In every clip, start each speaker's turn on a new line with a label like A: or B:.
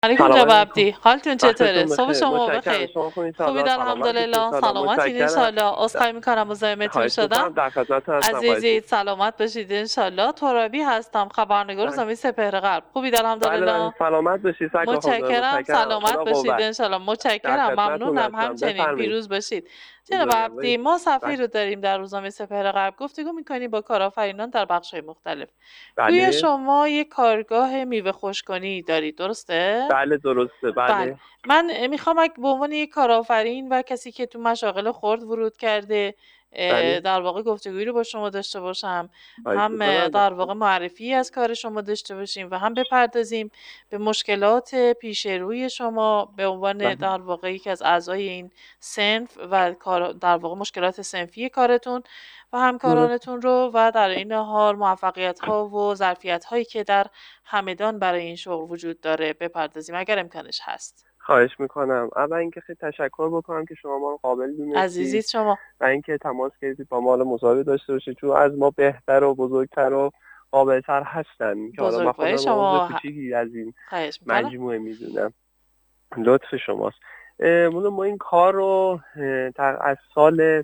A: علیکم
B: سلام
A: جناب
B: علیکم.
A: عبدی، حالتون چطوره؟
B: وقتتون
A: صبح
B: بخیر.
A: شما
B: متشکرم.
A: بخیر.
B: شما خوبین؟
A: خوبید
B: سلامت باشین.
A: الحمدلله. سلامتین
B: متشکرم.
A: انشالله. عذرخواهی میکنم مزاحمتون
B: خواهش
A: شدم.
B: میکنم. در خدمتتون هستم. خواهش
A: عزیزی
B: میکنم.
A: سلامت باشید انشالله. ترابی هستم، خبرنگار
B: بله
A: روزنامه سپهر غرب. خوبید
B: بله
A: الحمدلله.
B: سلامت باشید. سرکار خانم
A: متشکرم،
B: متشکرم.
A: سلامت
B: خدا
A: باشید
B: قوت.
A: انشالله.
B: در
A: متشکرم،
B: خدمتتون
A: ممنونم،
B: هستم.
A: همچنین
B: بفرمایید.
A: پیروز باشید. جناب
B: دنیا
A: عبدی،
B: باشید.
A: ما صفحه‌ای
B: بله.
A: رو داریم در روزنامه سپهر غرب، گفتگو میکنیم با کارآفرینان در بخش‌های مختلف. گویا
B: بله
A: شما یک کارگاه میوه خشکانی دارید، درسته؟
B: بله درسته.
A: بله.
B: بله.
A: من میخوام به عنوان یک کارآفرین و کسی که تو مشاغل خرد ورود کرده
B: بله
A: در واقع گفتگویی رو با شما داشته باشم،
B: خواهش
A: هم
B: میکنم.
A: در واقع معرفی از کار شما داشته باشیم و هم بپردازیم به مشکلات پیش روی شما به عنوان
B: بله.
A: در واقع یکی از اعضای این صنف و در واقع مشکلات صنفی کارتون و
B: درست.
A: همکارانتون رو و در این حال موفقیت ها و ظرفیت هایی که در همدان برای این شغل وجود داره بپردازیم اگر امکانش هست.
B: خواهش میکنم. اول اینکه خیلی تشکر بکنم که شما ما رو قابل دونستید
A: عزیزید شما.
B: و اینکه تماس گرفتید با ما مصاحبه داشته باشید، چون از ما بهتر و بزرگتر و قابلتر هستن که حالا من
A: بزرگواری
B: خودم عضو
A: شما.
B: کوچیکی از این
A: خواهش میکنم.
B: مجموعه میدونم. لطف شماست. ما این کار رو از سال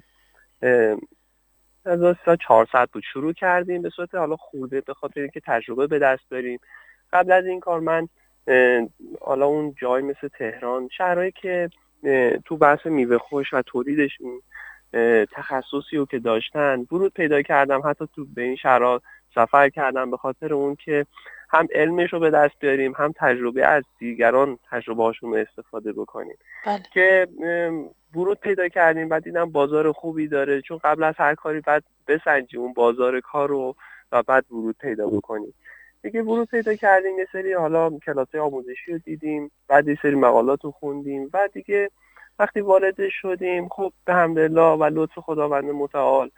B: 1400 بود شروع کردیم به صورت حالا خورده، به خاطر اینکه تجربه به دست بریم. قبل از این کار من حالا اون جای مثل تهران، شهرهایی که تو بحث میوه خوش و تولیدشون تخصصی رو که داشتن ورود پیدا کردم. حتی تو به این شهرها سفر کردم به خاطر اون که هم علمش رو به دست بیاریم، هم تجربه از دیگران تجربه هاشون رو استفاده بکنیم.
A: بله.
B: که ورود پیدا کردیم و دیدم بازار خوبی داره، چون قبل از هر کاری بعد بسنجیم اون بازار کار رو و بعد ورود پیدا بکنیم. دیگه ورود پیدا کردیم، یه سری حالا کلاس‌های آموزشی رو دیدیم، بعد یه سری مقالات رو خوندیم و دیگه وقتی وارد شدیم خب به حمدالله و لطف خداوند متعال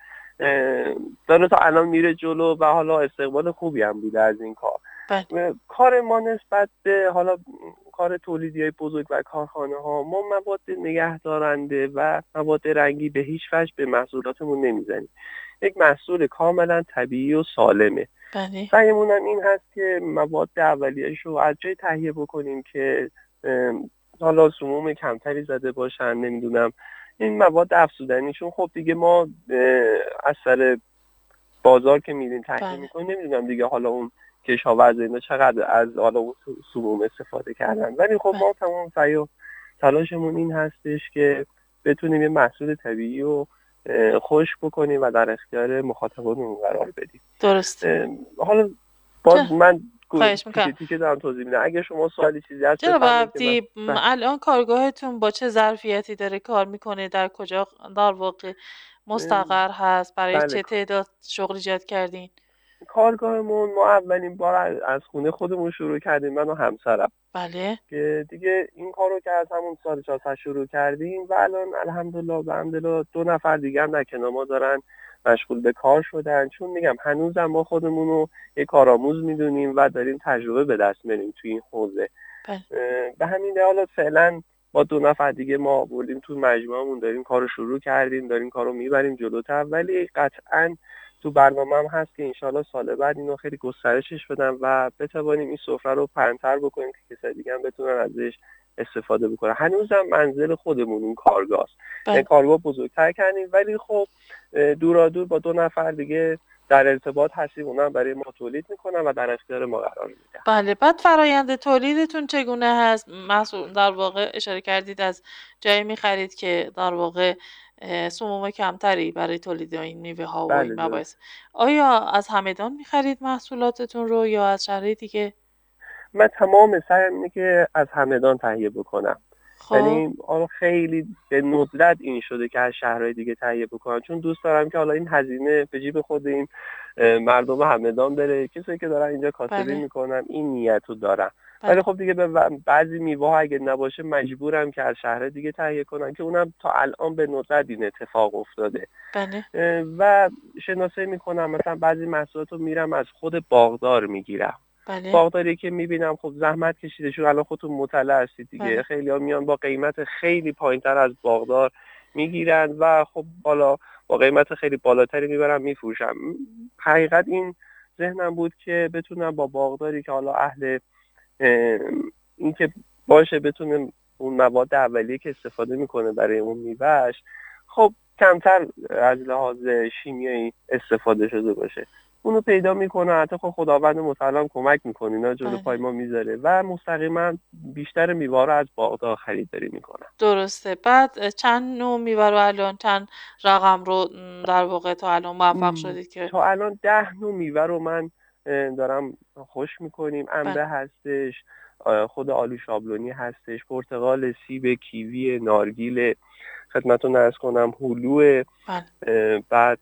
B: داره تا الان میره جلو و حالا استقبال خوبی هم بوده از این کار.
A: بله.
B: کار ما نسبت به حالا کار تولیدی‌های بزرگ و کارخانه ها، ما مواد نگهدارنده و مواد رنگی به هیچ وجه به محصولاتمون نمیزنیم. یک محصول کاملا طبیعی و سالمه.
A: بله.
B: سعیمون هم این هست که مواد اولیه‌اش رو از جای تهیه بکنیم که حالا سموم کمتری زده باشن، نمیدونم این مواد افزودنی، چون خب دیگه ما از سر بازار که میریم تهیه میکنیم نمیدونم دیگه حالا اون کشاورز اینا چقدر از حالا اون سموم استفاده کردن، ولی خب ما تمام سعی و تلاشمون این هستش که بتونیم یه محصول طبیعی رو خشک بکنیم و در اختیار مخاطبانمون قرار بدیم.
A: درسته.
B: حالا باز من
A: خواهش میکنم.
B: تیکه دارم توضیح میدم. اگه شما سوالی چیزی هست
A: جناب
B: بفرمایید.
A: عبدی، الان کارگاهتون با چه ظرفیتی داره کار میکنه؟ در کجا در واقع مستقر هست؟ برای چه تعداد شغل ایجاد کردین؟
B: کارگاهمون ما اولین بار از خونه خودمون شروع کردیم، من و همسرم.
A: بله.
B: که دیگه این کارو که از همون سال 400 شروع کردیم و الان الحمدلله 2 نفر دیگه هم در کنار ما دارن مشغول به کار شدن، چون میگم هنوزم ما خودمون رو یک کارآموز میدونیم و داریم تجربه به دست میاریم توی این حوزه. به همین حالا فعلا با 2 نفر دیگه ما بردیم تو مجموعمون، داریم کارو شروع کردیم، داریم کارو میبریم جلوتر، ولی قطعاً تو برنامه هم هست که انشالله سال بعد اینو خیلی گسترشش بدم و بتوانیم این سفره رو پرنتر بکنیم که کسای دیگه هم بتونن ازش استفاده بکنن. هنوزم منزل خودمون اون کارگاه است. این کارگاه بزرگتر کردیم ولی خب دورادور با 2 نفر دیگه در ارتباط هستیم، اونم برای ما تولید میکنن و در اختیار ما قرار میدن.
A: بله. بعد فرایند تولیدتون چگونه هست؟ محصول در واقع اشاره کردید از جایی میخرید که در واقع سموم کمتری برای تولید این میوه ها و این مباحث. آیا از همدان میخرید محصولاتتون رو یا از شهرهای دیگه؟
B: من تمام سعیم اینه که از همدان تهیه بکنم. یعنی خیلی به ندرت این شده که از شهرهای دیگه تهیه بکنم، چون دوست دارم که حالا این هزینه به جیب خود این مردم همدان بره، کسایی که دارن اینجا کاسبی میکنن این نیت رو دارن. ولی خب دیگه به بعضی میوه ها اگه نباشه مجبورم که از شهر دیگه تهیه کنم، که اونم تا الان به ندرت این اتفاق افتاده. و شناسایی میکنم، مثلا بعضی محصولات رو میرم از خود باغدار میگیرم. باغداری که میبینم خب زحمت کشیده، چون الان خودتون مطلع هستید دیگه. خیلی ها میان با قیمت خیلی پایینتر از باغدار میگیرن و خب بالا با قیمت خیلی بالاتری میبرن میفروشن. حقیقت این ذهنم بود که بتونم با باغداری که حالا اهل این که باشه بتونه اون مواد اولیه که استفاده میکنه برای اون میوهش خب کمتر از لحاظ شیمیایی استفاده شده باشه، اونو پیدا میکنه. حتی خب خداوند متعال کمک میکنه، اینا جلو پای ما میذاره و مستقیما بیشتر میوه رو از باغ‌ها خریداری میکنن.
A: درسته. بعد چند نوع میوه رو الان، چند رقم رو در واقع تا الان موفق شدید که؟
B: تا الان 10 نوع میوه رو من دارم خوش میکنیم. انبه هستش، خود آلو شابلونی هستش، پرتقال، سیب، کیوی، نارگیل، خدمتتون عرض کنم هلو، بعد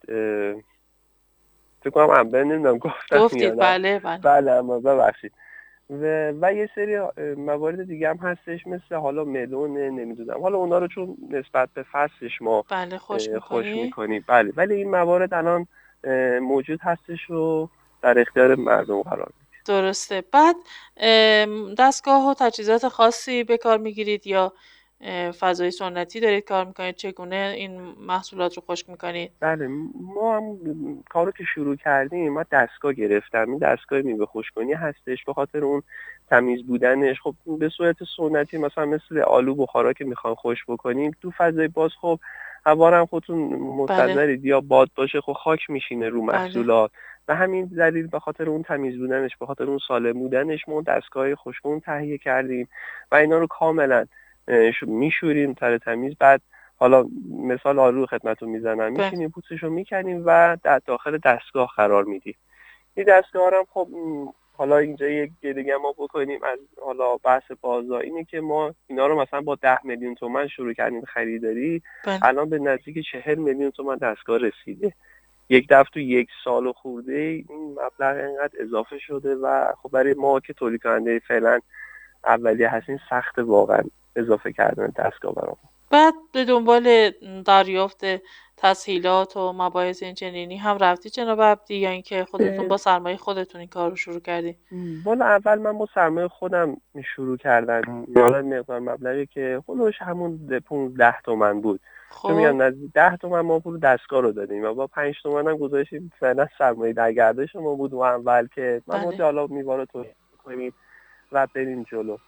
B: فکر کنم انبه نمیدونم
A: گفتید. بله
B: اما ببخشید. و یه سری موارد دیگه هم هستش مثل حالا ملون، نمیدونم حالا اونا رو چون نسبت به فصلش ما خوش میکنیم. بله، ولی این موارد الان موجود هستش و در اختیار مردم قرار میدید.
A: درسته. بعد دستگاه و تجهیزات خاصی به کار میگیرید یا فضای سنتی دارید کار میکنید؟ چگونه این محصولات رو خشک میکنید؟
B: بله، ما هم کارو که شروع کردیم ما دستگاه گرفتم. این دستگاه میوه خشک‌کنی هستش، به خاطر اون تمیز بودنش. خب به صورت سنتی مثلا مثل آلو بخارا که میخوان خشک بکنیم تو فضای باز، خب هوا هم خودتون منتظرید یا باد باشه خب خاک میشینه رو محصولات. و همین دلیل به خاطر اون تمیز بودنش، به خاطر اون سالم بودنش ما دستگاه خشک‌کن تهیه کردیم و اینا رو کاملا میشوریم تا تمیز. بعد حالا مثال آلو خدمتتون میزنم، میشینیم پوستشو میکنیم و در داخل دستگاه قرار میدیم. این دستگاه هم خب حالا اینجا یک دیگه ما بکنیم از حالا بحث بازار اینه که ما اینا رو مثلا با 10 میلیون تومان شروع کردیم خریداری. الان به نزدیک 40 میلیون تومان دستگاه رسیده. یک دفعه تو 1 سال خورده این مبلغ اینقدر اضافه شده و خب برای ما که تولید کننده فعلا اولیه هستیم سخت واقعا اضافه کردن دستگاه برامون.
A: بعد به دنبال دریافت تسهیلات و مباحث اینچنینی هم رفتی جناب عبدی یا اینکه خودتون با سرمایه خودتون این کار رو شروع کردین؟
B: والا اول من با سرمایه خودم شروع کردم. حالا مقدار مبلغی که خودش همون 15 تومن بود.
A: خب
B: میگم نزدیک 10 تومن ما پول دستگاه رو دادیم و با 5 تومن هم گذاشتیم فعلا سرمایه در گردش ما بود و اول که ما حالا میوه رو تولید کنیم و بریم جلو.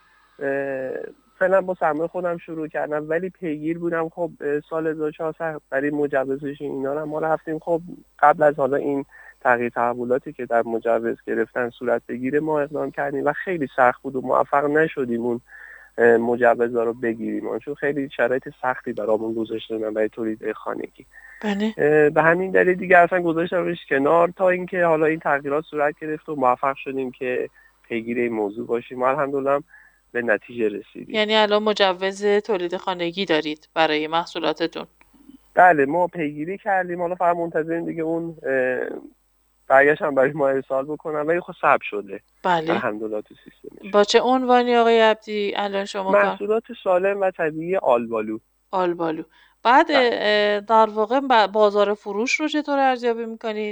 B: فعلا با سرمایه خودم شروع کردم ولی پیگیر بودم. خب سال 2014 برای مجوزش اینا رو ما رفتیم. خب قبل از حالا این تغییر تحولاتی که در مجوز گرفتن صورت بگیره ما اقدام کردیم و خیلی سخت بود و موفق نشدیم اون مجوزا رو بگیریم چون خیلی شرایط سختی برامون گذاشتن برای تولید خانگی. به همین دلیل دیگه اصلا گذاشتمش کنار تا اینکه حالا این تغییرات صورت گرفت و موفق شدیم که پیگیر این موضوع باشیم. الحمدلله به نتیجه رسیدیم.
A: یعنی الان مجوز تولید خانگی دارید برای محصولاتتون؟
B: بله، ما پیگیری کردیم. حالا فقط منتظریم دیگه اون برگشت هم برای ما ارسال بکنم ولی خب ثبت شده.
A: بله
B: الحمدلله تو سیستمش.
A: با چه عنوانی آقای عبدی الان شما
B: محصولات سالم و طبیعی آلبالو.
A: بعد در واقع بازار فروش رو چطور ارزیابی میکنید؟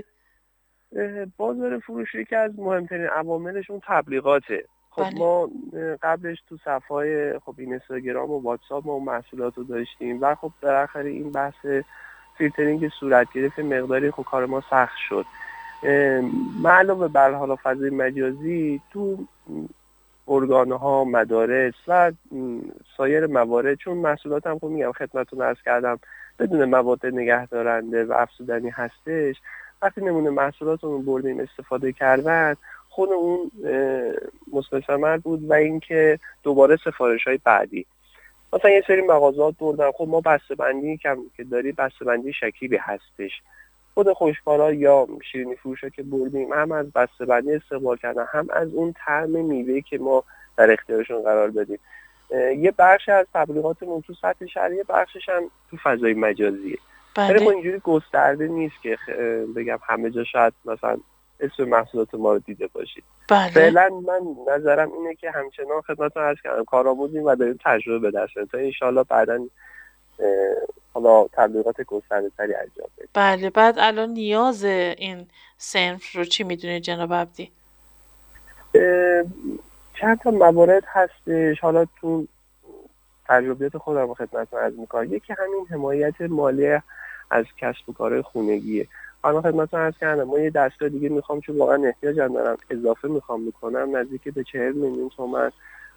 B: بازار فروش یکی از مهمترین عواملش اون تبلیغاته. خب ما قبلش تو صفحه خب اینستاگرام و واتساپ ما محصولات رو داشتیم و خب بالاخره این بحث فیلترینگ صورت گرفت مقداری خب کار ما سخت شد. علاوه بر حالا فضای مجازی تو ارگان‌ها، مدارس و سایر موارد چون محصولات هم خب میگم خدمتتون عرض کردم بدون مواد نگهدارنده و افزودنی هستش. وقتی نمونه محصولاتمون بردیم استفاده کردن خود اون مثبت ثمر بود و اینکه دوباره سفارش‌های بعدی مثلا یه سری مغازات بردن. خب ما بسته‌بندی که داریم بسته‌بندی شکیلی هستش. خود خوشکارا یا شیرینی فروشا که بردیم هم از بسته‌بندی استقبال کردن هم از اون طعم میوه‌ای که ما در اختیارشون قرار دادیم. یه بخش از تبلیغاتمون تو سطح شهر، یه بخشش هم تو فضای مجازیه. ولی خب اینجوری گسترده نیست که بگم همه جا شاید مثلا اسم محصولات ما رو دیده باشید. فعلا من نظرم اینه که همچنان خدمتتون عرض کردم کارآموزیم و داریم تجربه به دست میاریم تا ان شاءالله بعداً حالا تبلیغات گسترده‌تری انجام بدیم.
A: بله. بعد الان نیاز این صنف رو چی میدونید جناب عبدی؟
B: چند تا موارد هستش حالا تو تجربیات خودم خدمتتون عرض میکنم. یکی همین حمایت مالی از کسب و کارهای خانگیه. حالا خدمتتون عرض کردم ما یه دستگاه دیگه میخوام چون واقعا احتیاجم دارم اضافه میخوام بکنم نزدیک به 40 میلیون تومان.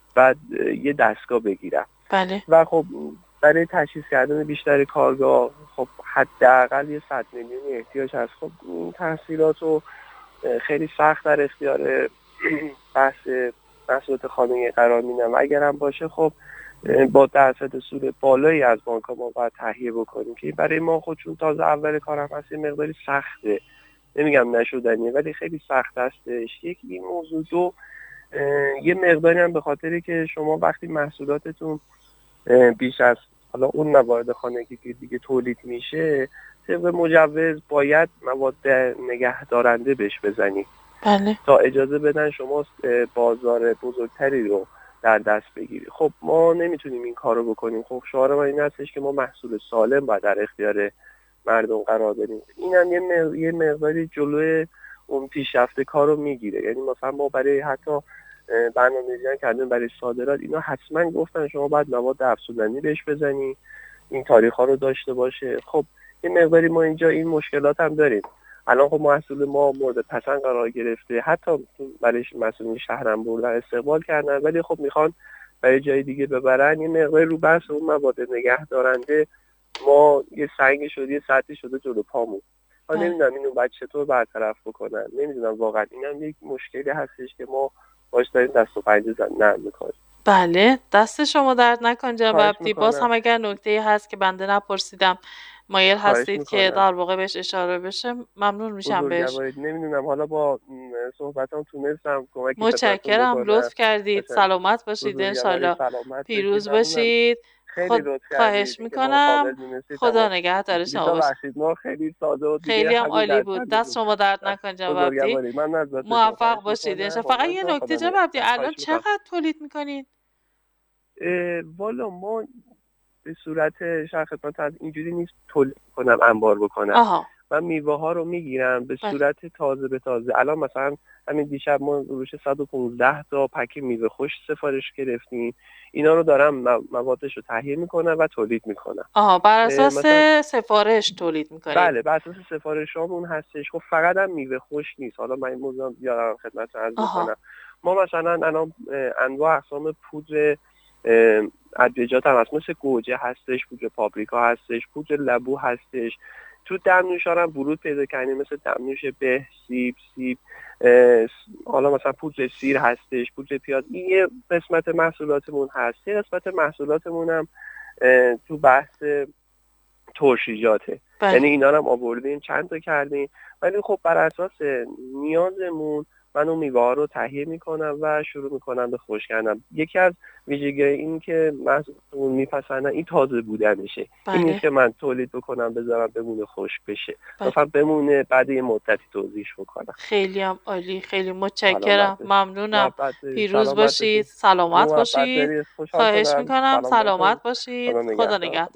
B: بعد یه دستگاه بگیرم.
A: بله.
B: و خب برای تجهیز کردن بیشتر کارگاه خب حداقل یه 100 میلیون احتیاج هست. خب این تحصیلات رو خیلی سخت در اختیار بحث محصولات خانگی قرار میدم و اگرم باشه خب با درصد سود بالایی از بانک ها ما باید تهیه بکنیم که برای ما خودشون تازه اول کارم هست، یه مقداری سخته، نمیگم نشدنیه ولی خیلی سخت هستش. یکی این موضوع، دو یه مقداری هم به خاطری که شما وقتی محصولاتتون بیش از حالا اون موارد خانگی که دیگه تولید میشه طبق مجوز باید مواد نگهدارنده بهش بزنید.
A: بله.
B: تا اجازه بدن شما بازار بزرگتری رو در دست بگیری. خب ما نمیتونیم این کار رو بکنیم. خب شعار ما این هستش که ما محصول سالم باید در اختیار مردم قرار بدیم. اینم یه مقداری جلوی اون پیشرفت کار رو میگیره. یعنی مثلا ما برای حتی برنامه‌ریزی کردن برای صادرات اینا حتما گفتن شما باید مواد افزودنی بهش بزنی، این تاریخ‌ها رو داشته باشه. خب یه مقداری ما اینجا این مشکلات هم داریم. الان خب محصول ما مورد پسند قرار گرفته، حتی برای مسئولین شهرم بردن استقبال کردن ولی خب میخوان برای جای دیگه ببرن. یه مقدار رو بحث اون مواد نگهدارنده ما یه سنگ شده، یه سطحی شده جلو پامون. من نمیدونم اینو باید چطور برطرف بکنن. نمیدونم واقعا اینم یک مشکلی هستش که ما باش داریم دست و پنجه نرم میکنیم.
A: بله، دست شما درد نکن جناب عبدی. باز هم اگر نکته‌ای هست که بنده نپرسیدم مایل هستید که در واقع بهش اشاره بشه ممنون میشم بهش.
B: نمیدونم حالا با صحبتام تونستم کمکی
A: متشکرم، لطف کردید. سلامت باشید، انشالله پیروز باشید. خواهش میکنم. خدا نگهدار شما باشه. خیلی هم عالی بود. دست شما درد نکن جناب عبدی. موفق باشید. فقط یه نکته جناب عبدی، الان چقدر تولید میکنید؟
B: والا ما به صورت شرح خدمت اینجوری نیست تولید کنم انبار بکنم. من میوه ها رو میگیرم به صورت تازه به تازه. الان مثلا همین دیشب ما روش 115 تا پک میوه خوش سفارش گرفتیم. اینا رو دارم موادش رو تهیه میکنم و تولید میکنم.
A: بر اساس سفارش تولید میکنید؟
B: بله، بر اساس سفارشامون هستش. خب فقط هم میوه خوش نیست. حالا من این موضوع یادم خدمت عرض میکنم. ما مثلا الان انواع اقسام پودر ادویجات هم هست، مثل گوجه هستش، پودر پاپریکا هستش، پودر لبو هستش. تو دمنوش‌ها هم ورود پیدا کردیم، مثل دمنوش به، سیب، حالا مثلا پودر سیر هستش، پودر پیاز. این یه قسمت محصولاتمون هست. یه قسمت محصولاتمون هم تو بحث ترشیجاته. یعنی اینا رو هم آوردیم چند تا کردیم ولی خب بر اساس نیازمون من اون میوه ها رو تهیه میکنم و شروع میکنم به خشک کردن. یکی از ویژگی این که محصولمون میپسندن این تازه بودنشه. این نیست که من تولید بکنم بذارم بمونه خشک بشه، مثلا بمونه بعد یه مدتی توزیعش بکنم.
A: خیلی هم عالی، خیلی متشکرم، ممنونم. پیروز باشید، سلامت باشید. خواهش میکنم، سلامت باشید. خدا نگهدار.